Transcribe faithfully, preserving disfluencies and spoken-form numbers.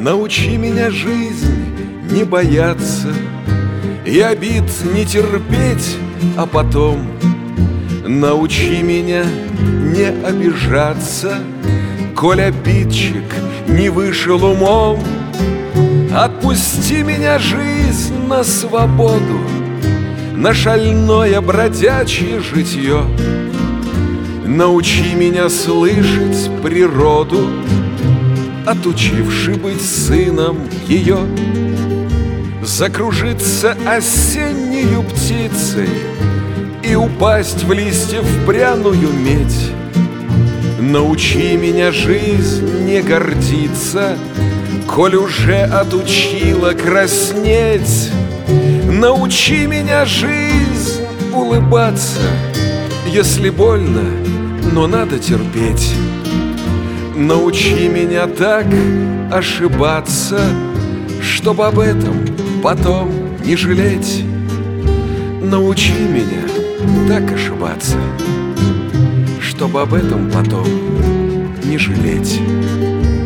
Научи меня, жизнь, не бояться и обид не терпеть, а потом научи меня не обижаться, коль обидчик не вышел умом. Отпусти меня, жизнь, на свободу, на шальное бродячее житье. Научи меня слышать природу, отучивши быть сыном ее. Закружиться осеннею птицей и упасть в листьев пряную медь. Научи меня, жизнь, не гордиться, коль уже отучила краснеть. Научи меня, жизнь, улыбаться, если больно, но надо терпеть. Научи меня так ошибаться, чтоб об этом потом не жалеть. Научи меня так ошибаться, чтоб об этом потом не жалеть.